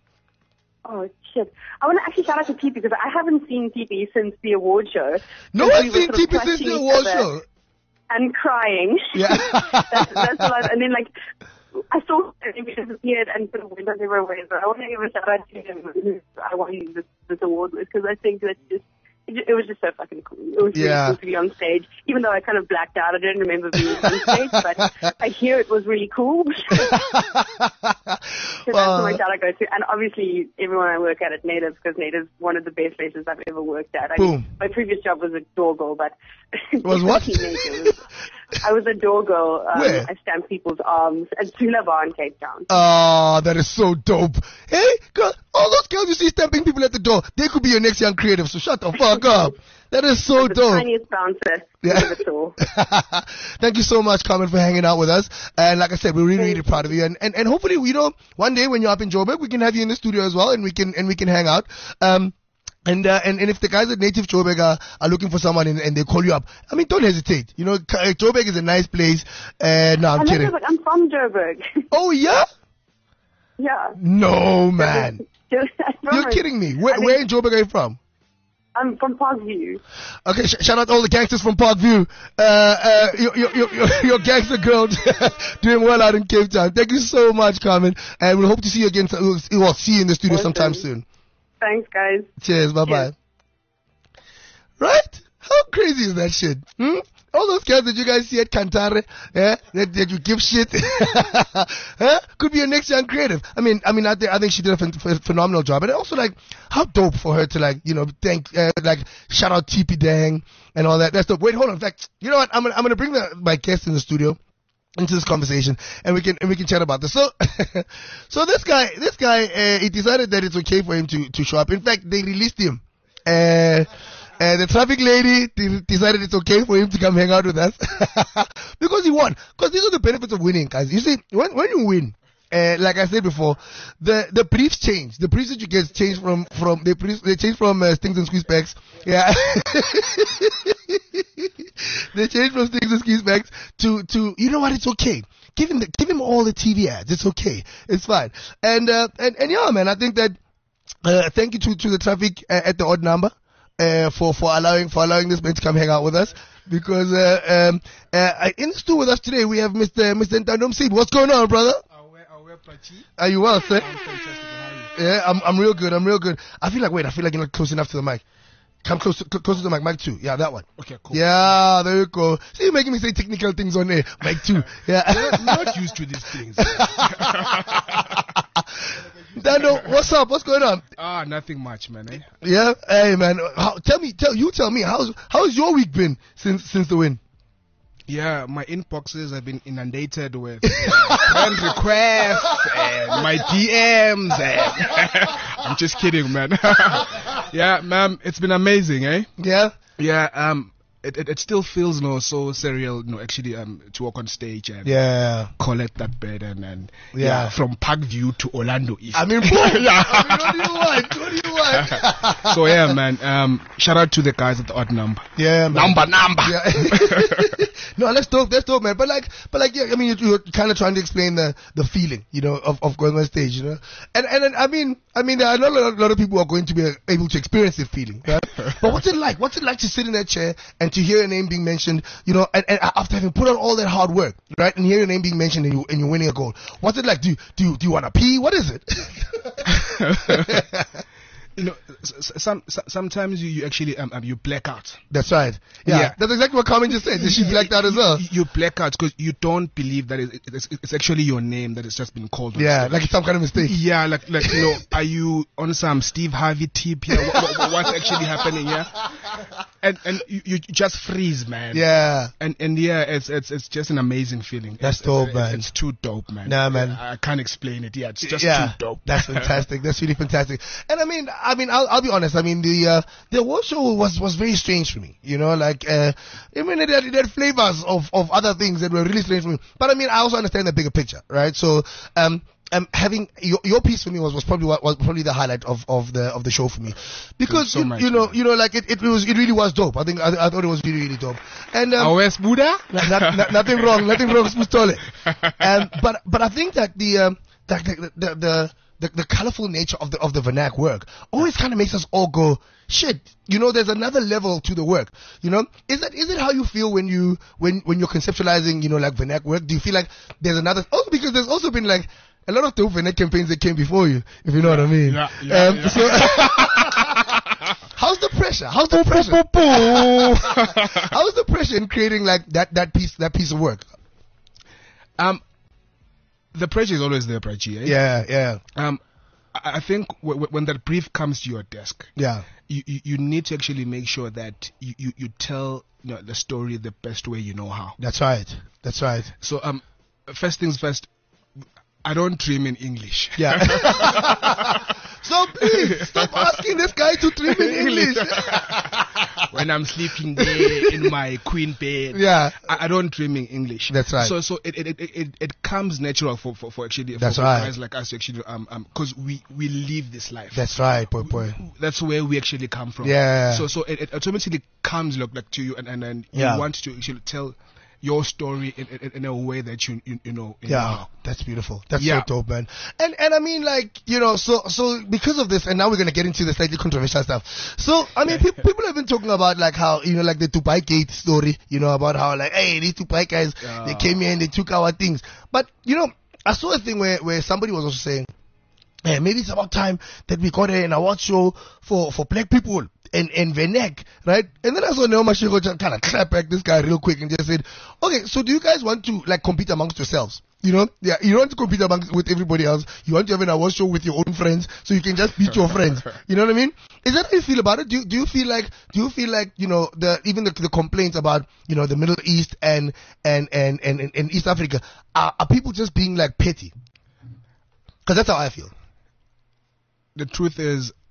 Oh, shit. I want to actually shout out to T P because I haven't seen T P since the award show. No And one's we were seen sort of T P since clutching the each award other show. And crying. Yeah. that's, that's a lot. And then, like, I saw him disappeared and sort of went on different ways. So I want to give a shout out to him who I won this, this award with because I think that's just, it was just so fucking cool. It was really Yeah. cool to be on stage, even though I kind of blacked out. I don't remember being on stage, but I hear it was really cool. So that's Well, my shout out goes to. And obviously, everyone I work at at Native, because Native's one of the best places I've ever worked at. I Boom. mean, my previous job was a door girl, but Was what? Native. I was a door girl. Um, Where? I stamped people's arms at Tula Bar in Cape Town. Oh, that is so dope. Hey, girl, all those girls you see stamping people at the door, they could be your next young creative, so shut the fuck up. That is so the dope. tiniest bouncer Yeah. of it all. Thank you so much, Carmen, for hanging out with us. And like I said, we're really, really proud of you. And, and, and hopefully, you know, one day when you're up in Joburg, we can have you in the studio as well, and we can, and we can hang out. Um, And, uh, and, and if the guys at Native Joburg are, are looking for someone and, and they call you up, I mean, don't hesitate. You know, K- Joburg is a nice place. Uh, no, I'm I love kidding. Joburg. I'm from Joburg. Oh, yeah? Yeah. No, man. I You're promise. kidding me. Where, I mean, where in Joburg are you from? I'm from Parkview. Okay, sh- shout out all the gangsters from Parkview. Uh, uh, your, your, your, your, your gangster girl doing well out in Cape Town. Thank you so much, Carmen. And we'll hope to see you again. We'll, we'll see you in the studio Awesome. sometime soon. Thanks, guys. Cheers. Bye bye. Cheers. Right? How crazy is that shit? Hmm? All those guys that you guys see at Cantare, eh, that, that you give shit, eh, could be your next young creative. I mean, I mean, I, th- I think she did a ph- ph- phenomenal job, and also like, how dope for her to like, you know, thank, uh, like, shout out T P Dang and all that. That's dope. Wait, hold on. In fact, you know what? I'm gonna, I'm gonna bring the, my guest in the studio into this conversation, and we can and we can chat about this. So, so this guy, this guy, uh, he decided that it's okay for him to to show up. In fact, they released him. Uh, Uh, the traffic lady de- decided it's okay for him to come hang out with us because he won. Because these are the benefits of winning, guys. You see, when when you win, uh, like I said before, the the briefs change. The briefs that you get change from from they briefs, they change from uh, stings and squeeze bags. Yeah, they change from stings and squeeze bags to to you know what? It's okay. Give him the, give him all the T V ads. It's okay. It's fine. And uh, and and yeah, man, I think that uh, thank you to to the traffic uh, at the odd number. Uh, for for allowing for allowing this man to come hang out with us, because uh, um, uh, in the studio with us today we have Mister Mister Ntando Msibi. What's going on, brother? Are you well, sir? I'm fantastic. How are you? Yeah, I'm I'm real good. I'm real good. I feel like wait, I feel like you're not close enough to the mic. Come close, cl- closer to the mic, mic two. Yeah, that one. Okay, cool. Yeah, there you go. See, you're making me say technical things on air. Mic two. Yeah. I'm not used to these things. Dando, what's up? What's going on? Ah, nothing much, man. Eh? Yeah, hey man. How, tell me, tell you, tell me, how's how's your week been since since the win? Yeah, my inboxes have been inundated with uh, friend requests and my D Ms. And I'm just kidding, man. Yeah, ma'am, it's been amazing, eh? Yeah. Yeah. Um. It, it, it still feels no so surreal, no, actually, um, to walk on stage and yeah, collect that bed and, and yeah. yeah, from Parkview to Orlando East. I mean, boom. Yeah. I mean, what do you want? What do you want? So yeah, man. Um, shout out to the guys at the Odd Number. Yeah, man. Number, number. Yeah. No, let's talk, let's talk, man. But like, but like, yeah, I mean, you're, you're kind of trying to explain the, the feeling, you know, of, of going on stage, you know, and and, and I mean, I mean, there are not a lot, a lot of people who are going to be able to experience this feeling, right? But what's it like? What's it like to sit in that chair and to hear your name being mentioned, you know, and, and after having put on all that hard work, right, and hear your name being mentioned and you and you're winning a goal? What's it like? Do you, do you, do you want to pee? What is it? You know, some, some sometimes you, you actually um, um you black out. That's right. Yeah, yeah. That's exactly what Carmen just said. She blacked out as well. You, you black out because you don't believe that it, it's, it's actually your name that has just been called. On yeah, stage. Like it's some kind of mistake. Yeah, like like you know, are you on some Steve Harvey tip here? What, what, what's actually happening here? And and you, you just freeze, man. Yeah. And and yeah, it's it's it's just an amazing feeling. That's it's, dope, it's, man. It's too dope, man. Nah, man. I, I can't explain it. Yeah, it's just yeah, too dope. That's fantastic. That's really fantastic. And I mean, I mean, I'll, I'll be honest. I mean, the uh, the award show was, was very strange for me. You know, like uh, I mean, it had, it had flavors of, of other things that were really strange for me. But I mean, I also understand the bigger picture, right? So, um, um, having your, your piece for me was, was probably what was probably the highlight of, of the of the show for me, because so you, much, you know man. you know like it, it was it really was dope. I think I, I thought it was really really dope. And um, oh, yes, Buddha? not, not, nothing wrong, nothing wrong, Spustole. Um, but but I think that the um, that the the, the The, the colorful nature of the of the Vernac work always kind of makes us all go, shit, you know, there's another level to the work. You know, is that is it how you feel when you when when you're conceptualizing, you know, like Vernac work? Do you feel like there's another? Also, because there's also been like a lot of dope Vernac campaigns that came before you, if you know what I mean. Yeah, yeah, um, yeah. So how's the pressure? How's the pressure? How's the pressure in creating like that that piece that piece of work? Um. The pressure is always there, Prachi. Eh? Yeah, yeah. Um, I I think w- w- when that brief comes to your desk, yeah, you, you, you need to actually make sure that you, you, you tell you know, the story the best way you know how. That's right. That's right. So um, first things first, I don't dream in English. Yeah. So please stop asking this guy to dream in English. When I'm sleeping there in my queen bed, yeah, I, I don't dream in English. That's right. So so it it it, it, it comes natural for, for, for actually for, That's for right. guys like us to actually um um because we we live this life. That's right, boy boy. That's where we actually come from. Yeah. So so it, it automatically comes look like to you, and and then you Yeah. want to actually tell your story in, in, in a way that you you, you know. You Yeah, know. that's beautiful. That's Yeah. so dope, man. And and I mean, like, you know, so so because of this, and now we're gonna get into the slightly controversial stuff. So I mean, pe- people have been talking about like how, you know, like the Dubai Gate story, you know, about how like, hey, these Dubai guys, Yeah. they came here and they took our things. But you know, I saw a thing where where somebody was also saying, hey, maybe it's about time that we got an award show for for black people. And, and Vernac, right? And then I saw Neo Mashiko just kind of clap back this guy real quick and just said, okay, so do you guys want to like compete amongst yourselves? You know, yeah, you don't want to compete amongst with everybody else. You want to have an award show with your own friends so you can just beat your friends. You know what I mean? Is that how you feel about it? Do you, do you feel like, do you feel like, you know, the, even the, the complaints about, you know, the Middle East and, and, and, and, and, and East Africa, are, are people just being like petty? Cause that's how I feel. The truth is,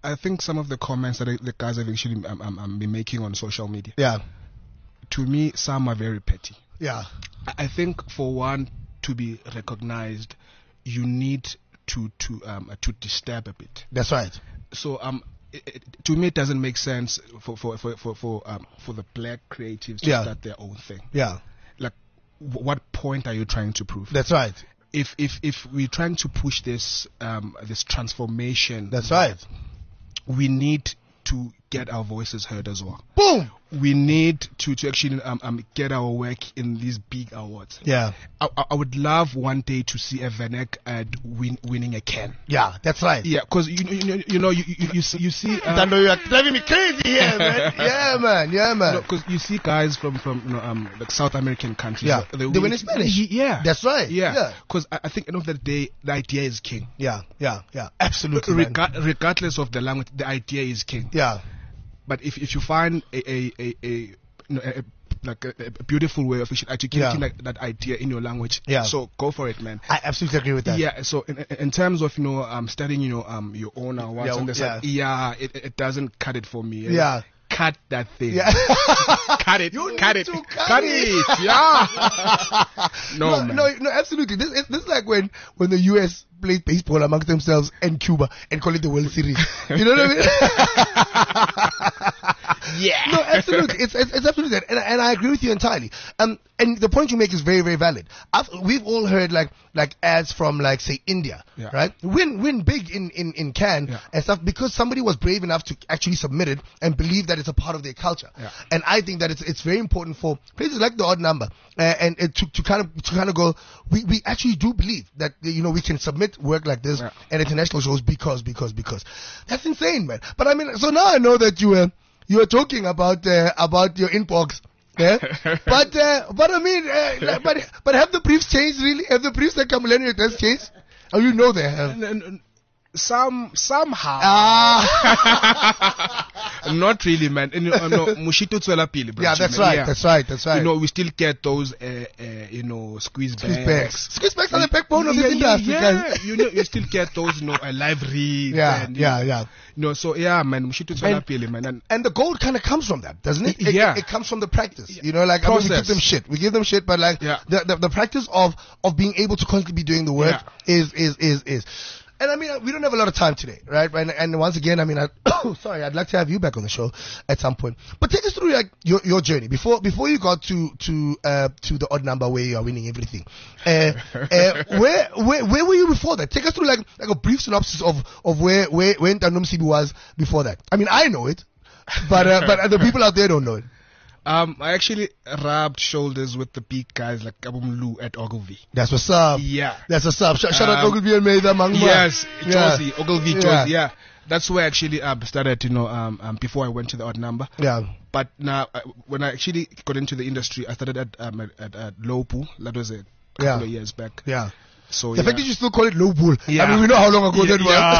I think some of the comments that I, the guys have actually um, um, um, been making on social media. Yeah. To me, some are very petty. Yeah. I, I think for one to be recognized, you need to to um to disturb a bit. That's right. So um. It, it, to me, it doesn't make sense for for for for for, um, for the black creatives to Yeah. start their own thing. Yeah. Like, w- what point are you trying to prove? That's right. If if if we're trying to push this um this transformation, That's right. we need to get our voices heard as well. Boom. We need to, to actually um, um get our work in these big awards. Yeah. I, I I would love one day to see a Vanek ad win, winning a Ken. Yeah, that's right. Yeah, because you, you you know you you, you see, you see uh, Dando, you are driving me crazy here, man. Yeah, man. Yeah, man. because you see guys from from you know um like South American countries. Yeah. uh, They win in Spanish. Yeah, That's right. yeah. Yeah. Because I, I think at the end of the day, the idea is king. Yeah, yeah, yeah. Absolutely. man. Rega- regardless of the language, the idea is king. Yeah. But if if you find a a a, a, you know, a, a like a, a beautiful way of actually articulating Yeah. like, that idea in your language, Yeah. so go for it, man. I absolutely agree with that. Yeah, so in, in terms of you know um studying you know um your own awards Yeah, on the side, yeah, it, it doesn't cut it for me. Yeah. Cut that thing. Yeah. Cut it. You cut need it. to Cut, cut it. it. Yeah. no, no, man. no, no, absolutely. This is this is like when when the U S played baseball amongst themselves and Cuba and call it the World Series. You know what I mean? Yeah. No, absolutely. It's, it's, it's absolutely that. And, and I agree with you entirely. Um, and the point you make is very, very valid. I've, we've all heard like, like ads from like, say, India, Yeah. right? Win, win big in, in, in Cannes Yeah. and stuff because somebody was brave enough to actually submit it and believe that it's a part of their culture. Yeah. And I think that it's, it's very important for places like the Odd Number, uh, and, and to, to kind of, to kind of go, we, we actually do believe that, you know, we can submit work like this Yeah. at international shows because, because, because. That's insane, man. But I mean, so now I know that you were, you were talking about uh, about your inbox, yeah? but uh, but I mean, uh, like, but but have the briefs changed really? Have the briefs that Kamuleni has changed? Oh, you know they have. N- n- Some somehow. Ah. Not really, man. And, uh, no, Mushito Tswela Pili, bro. Yeah, that's right. That's right. That's right. You know, we still get those, uh, uh, you know, squeeze Squeeze bags. bags. Squeeze bags are the backbone of yeah, this industry, yeah, guys. yeah. You know, you still get those, you know, a live read. Yeah, and, you yeah, know, yeah. You know, so yeah, man, Mushito Tswela And- Pili, man. And, And the gold kind of comes from that, doesn't it? It- Yeah. It, it comes from the practice. You know, like I mean, we give Process. them shit. We give them shit, but like Yeah. the, the the practice of of being able to constantly be doing the work Yeah. is is is is. And I mean, we don't have a lot of time today, right? And, and once again, I mean, I, sorry, I'd like to have you back on the show at some point. But take us through like your your journey before before you got to to uh to the Odd Number where you are winning everything. Uh, uh, where where where were you before that? Take us through like like a brief synopsis of of where where where Ntando Msibi was before that. I mean, I know it, but uh, but the people out there don't know it. um, I actually rubbed shoulders with the big guys like Abum Lu at Ogilvy. That's what's up. Yeah. That's what's up. Sh- shout out Um, Ogilvy and Mayda Mangma. Yes, Yeah. Josie, Ogilvy, Yeah. Josie, yeah. That's where I actually uh, started, you know, um, um, before I went to the Odd Number. Yeah. But now, uh, when I actually got into the industry, I started at um, at, at, at Lopu. That was a couple Yeah. of years back. Yeah. So The yeah. fact that you still call it low bull. I Yeah. mean, we know how long ago Yeah,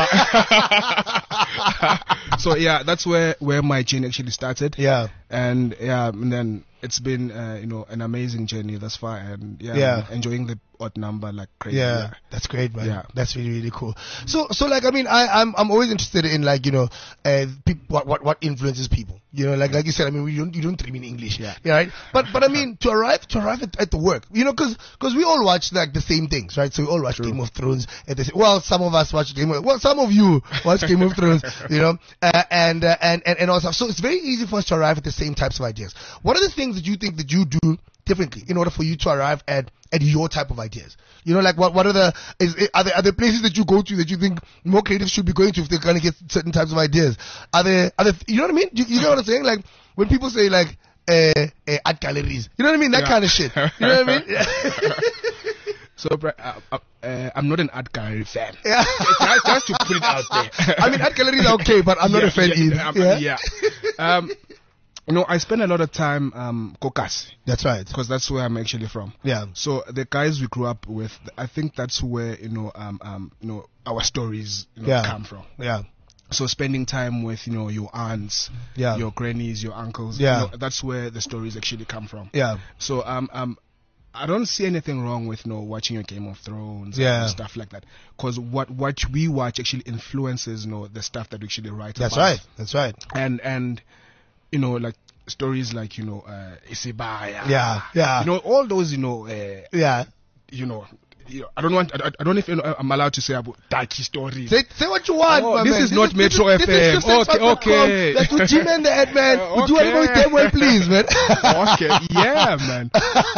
that was. So yeah, that's where where my journey actually started. Yeah. And yeah, and then it's been uh, you know an amazing journey thus far, and yeah, Yeah. I'm enjoying the Odd Number like crazy. Yeah, that's great, man. Yeah. That's really, really cool. So, so like, I mean, I, I'm, I'm always interested in like, you know, uh, peop what, what, what influences people. You know, like, like you said, I mean, we don't, you don't dream in English, Yeah. right? But, but I mean, to arrive, to arrive at, at the work, you know, cause, cause we all watch like the same things, right? So we all watch Game of Thrones at the same, well, some of us watch Game of, well, some of you watch Game of Thrones, you know, uh, and, uh, and, and, and all stuff. So it's very easy for us to arrive at the same types of ideas. What are the things that you think that you do differently in order for you to arrive at, at your type of ideas? You know, like what, what are the, is, are there, are there places that you go to that you think more creatives should be going to if they're going to get certain types of ideas? Are there, are there, you know what I mean? You, you get what I'm saying? Like when people say like, uh, uh, art galleries, you know what I mean? That Yeah. kind of shit. You know what I mean? So bro, uh, uh, uh, I'm not an art gallery fan. Yeah. just, just to put it out there. I mean, art galleries are okay, but I'm not Yeah, a fan yeah, either. I'm- Yeah. yeah. Um, you know, I spend a lot of time um Kokasi That's right. because that's where I'm actually from. Yeah. So the guys we grew up with, I think that's where you know um um you know our stories you know, Yeah. come from. Yeah. So spending time with you know your aunts, Yeah. your grannies, your uncles, Yeah. you know, that's where the stories actually come from. Yeah. So um um I don't see anything wrong with you know watching your Game of Thrones Yeah. and stuff like that, because what what we watch actually influences you know the stuff that we actually write That's about. right. That's right. And and you know like stories like you know uh, Isibaya. Yeah, yeah. You know all those you know. Uh, Yeah. You know. You know, I don't want. I, I don't know if you know, I'm allowed to say about darky stories. Say, say what you want. Oh, my this man. is not this Metro is, F M. This is Okay, okay. That's what Jim and the head man. Uh, Would you want to know damn well, please, man? Okay, yeah, man.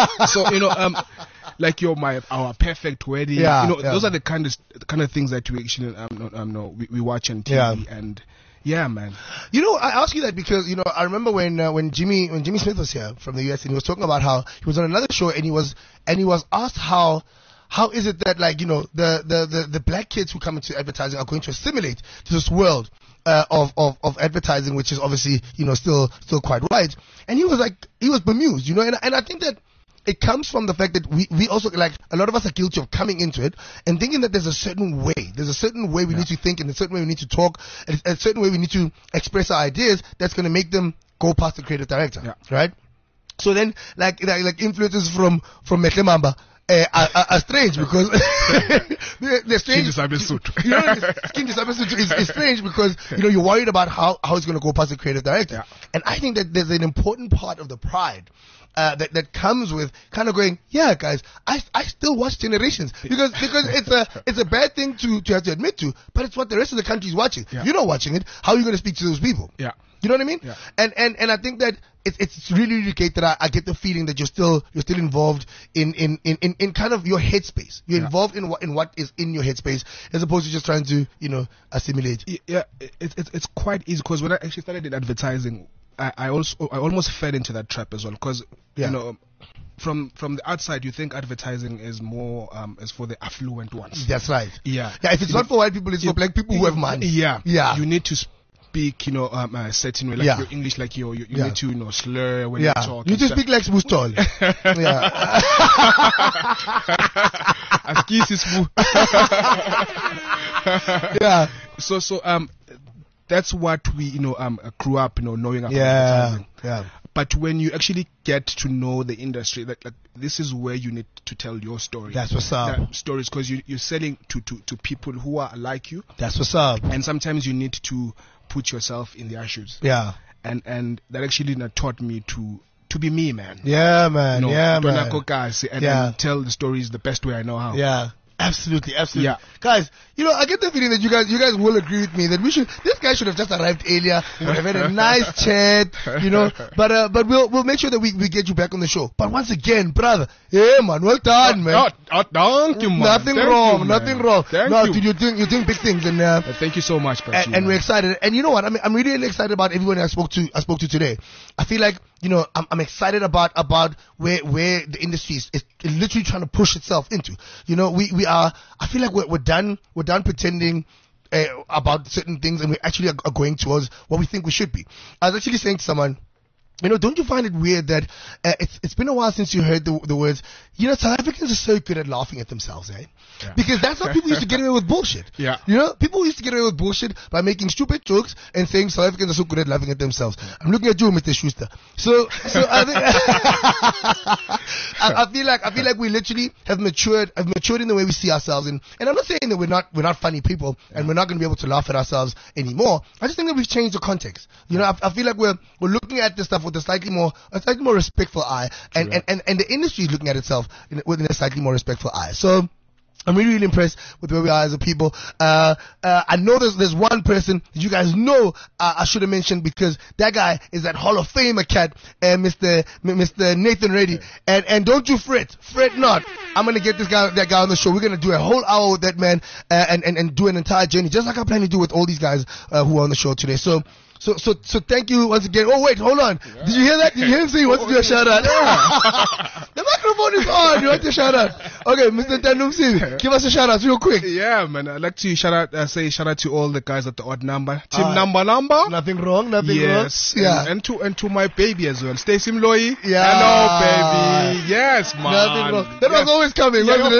So you know, um, like your my our perfect wedding. Yeah, you know, yeah. those are the kind of the kind of things that we actually um no, um no we, we watch on T V Yeah. and yeah, man. You know, I ask you that because you know I remember when uh, when Jimmy when Jimmy Smith was here from the U S and he was talking about how he was on another show and he was and he was asked how. How is it that, like, you know, the, the, the, the black kids who come into advertising are going to assimilate to this world uh, of, of, of advertising, which is obviously, you know, still still quite white? And he was like, he was bemused, you know, and, and I think that it comes from the fact that we, we also, like, a lot of us are guilty of coming into it and thinking that there's a certain way, there's a certain way we Yeah. need to think and a certain way we need to talk, and a certain way we need to express our ideas that's going to make them go past the creative director, Yeah. right? So then, like, like, like influences from, from Mehle Mamba, Uh, are, are, are strange because they're, they're strange. You know, Skin Disabesut is, is strange because you know you're worried about how, how it's going to go past the creative director. Yeah. And I think that there's an important part of the pride uh, that that comes with kind of going, yeah, guys, I I still watch Generations because because it's a it's a bad thing to to have to admit to, but it's what the rest of the country is watching. Yeah. If you're not watching it, how are you going to speak to those people? Yeah. You know what I mean? Yeah. And and and I think that it's it's really really great that I, I get the feeling that you're still you're still involved in in, in, in, in kind of your headspace. You're Yeah. involved in what in what is in your headspace as opposed to just trying to you know assimilate. Y- Yeah, it, it, it's quite easy because when I actually started in advertising, I, I also I almost fell into that trap as well because Yeah. you know from from the outside you think advertising is more um is for the affluent ones. That's right. Yeah. Yeah. If it's not for white people, it's for black people who have money. Yeah. Yeah. You need to speak, you know, um, a certain way, like Yeah. your English, like your, you, you Yeah. need to, you know, slur when Yeah. you talk. You and just stuff. speak like Smustol. Yeah. Askisi smu. Yeah. So so um, that's what we you know um grew up you know knowing about Yeah. advertising. Yeah. But when you actually get to know the industry, that like this is where you need to tell your story. That's what's up. That stories because you you're selling to, to to people who are like you, That's what's up. and sometimes you need to put yourself in their shoes. Yeah. And and that actually you know, taught me to to be me, man. Yeah, man. You know, yeah, don't man. go guys and, Yeah. and tell the stories the best way I know how. Yeah. Absolutely, absolutely. Yeah. Guys, you know, I get the feeling that you guys you guys will agree with me that we should this guy should have just arrived earlier. We would have had a nice chat, you know. But uh, but we'll we'll make sure that we, we get you back on the show. But once again, brother, yeah man, well done, man. Oh, oh, thank you, man. Nothing Thank wrong, you, nothing man. wrong. Thank no, you. dude, you think you think big things and uh, Uh, thank you so much, Pachi, and, and we're man. excited. And you know what? I mean, I'm really, really excited about everyone I spoke to. I spoke to today. I feel like you know, I'm, I'm excited about about where where the industry is, is literally trying to push itself into. You know, we we are. I feel like we're, we're done. We're done pretending. Uh, about certain things, and we actually are, are going towards what we think we should be. I was actually saying to someone, you know, don't you find it weird that uh, it's it's been a while since you heard the the words, you know, South Africans are so good at laughing at themselves, eh? Yeah. Because that's how people used to get away with bullshit. Yeah. You know, people used to get away with bullshit by making stupid jokes and saying South Africans are so good at laughing at themselves. I'm looking at you, Mister Schuster. So, so I think I, I feel like I feel like we literally have matured, have matured in the way we see ourselves, and and I'm not saying that we're not we're not funny people and we're not going to be able to laugh at ourselves anymore. I just think that we've changed the context. You know, I, I feel like we're we're looking at this stuff with a slightly more a slightly more respectful eye, and and, and, and the industry is looking at itself in, with a slightly more respectful eye. So I'm really, really impressed with where we are as a people. Uh, uh, I know there's, there's one person that you guys know uh, I should have mentioned because that guy is that Hall of Famer cat, uh, Mister M- Mister Nathan Reddy. And, and don't you fret, fret not. I'm gonna get this guy, that guy on the show. We're gonna do a whole hour with that man, uh, and, and, and do an entire journey, just like I plan to do with all these guys, uh, who are on the show today. So, So, so, so thank you once again. Oh, wait, hold on. Yeah. Did you hear that? Did you hear him say he wants to do a shout out? Yeah. The microphone is on. You want to shout out? Okay, Mister Tandumsi, give us a shout out real quick. Yeah, man. I'd like to shout out, uh, say shout out to all the guys at the Odd Number. Team uh, Number Number. Nothing wrong, nothing yes. wrong. Yeah. And, and to, and to my baby as well. Stacey Mloyi. Yeah. Hello, baby. Yes, man. Nothing wrong. That yes. was always coming, yeah, wasn't of it?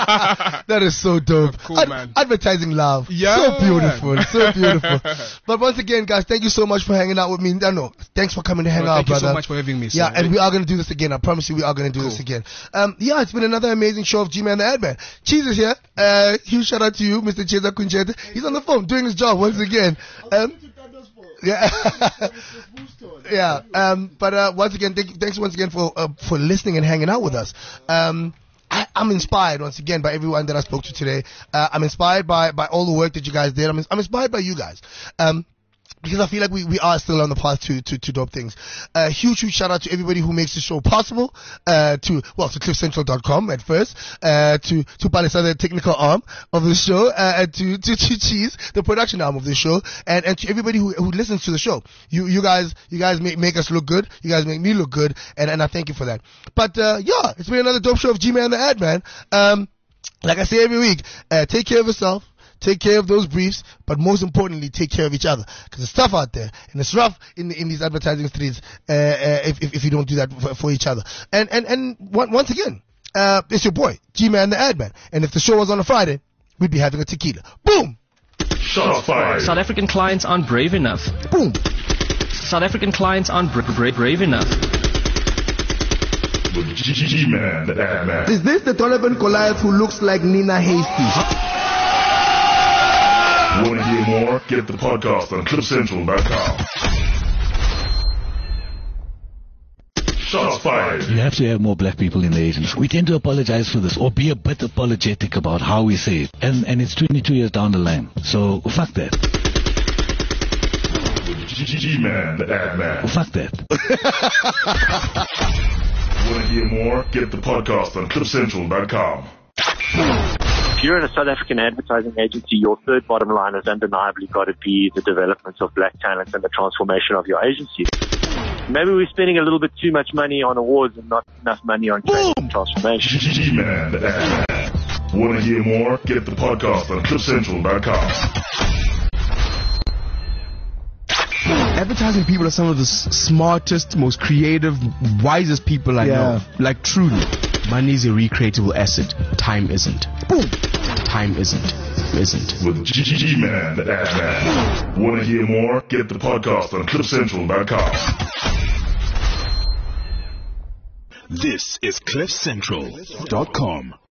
Course. That is so dope. Cool, Ad- man. Advertising love. Yeah. So beautiful. So beautiful. But once once again, guys, thank you so much for hanging out with me. No, no, thanks for coming to hang No, out, thank brother. you so much for having me, sir. Yeah, and we are going to do this again. I promise you we are going to do Cool. this again. Um, yeah, it's been another amazing show of G-Man the Ad Man. Cheese is here. Uh, huge shout out to you, Mister Cheza Kunchete. He's on the phone doing his job once again. Um, yeah. yeah. Um, but, uh, once again, thank, thanks once again for, uh, for listening and hanging out with us. Um, I, I'm inspired once again by everyone that I spoke to today. Uh, I'm inspired by, by all the work that you guys did. I'm, I'm inspired by you guys. Um, because I feel like we, we are still on the path to, to, to dope things. Uh, huge, huge shout out to everybody who makes the show possible. Uh, to, well, to cliff central dot com at first. Uh, to, to Palisa, the technical arm of the show. Uh, and to, to, to Cheese, the production arm of the show. And, and to everybody who, who listens to the show. You, you guys, you guys make, make us look good. You guys make me look good. And, and I thank you for that. But, uh, yeah, it's been another dope show of G-Man the Ad Man. Um, like I say every week, uh, take care of yourself. Take care of those briefs, but most importantly, take care of each other. Because it's tough out there, and it's rough in in these advertising streets uh, uh, if, if if you don't do that for, for each other. And and and once again, uh, it's your boy G-Man the Ad Man. And if the show was on a Friday, we'd be having a tequila. Boom. Shots fired. South African clients aren't brave enough. Boom. South African clients aren't bra- bra- brave enough. With G-Man the Ad Man. Is this the Donovan Goliath who looks like Nina Hasty? Want to hear more? Get the podcast on cliff central dot com. Shots fired. You have to have more black people in the agency. We tend to apologize for this or be a bit apologetic about how we say it. And and it's twenty-two years down the line. So fuck that. G-Man the Ad Man. Fuck that. Want to hear more? Get the podcast on cliff central dot com. If you're in a South African advertising agency, your third bottom line has undeniably got to be the development of black talent and the transformation of your agency. Maybe we're spending a little bit too much money on awards and not enough money on training and transformation. G-Man the Ad Man. Want to hear more? Get the podcast on cliff central dot com. Advertising people are some of the s- smartest, most creative, wisest people I Yeah. know. Like truly. Money is a recreatable asset. Time isn't. Boom. Time isn't. Isn't. With G-Man the Ad Man. Want to hear more? Get the podcast on cliff central dot com. This is cliff central dot com.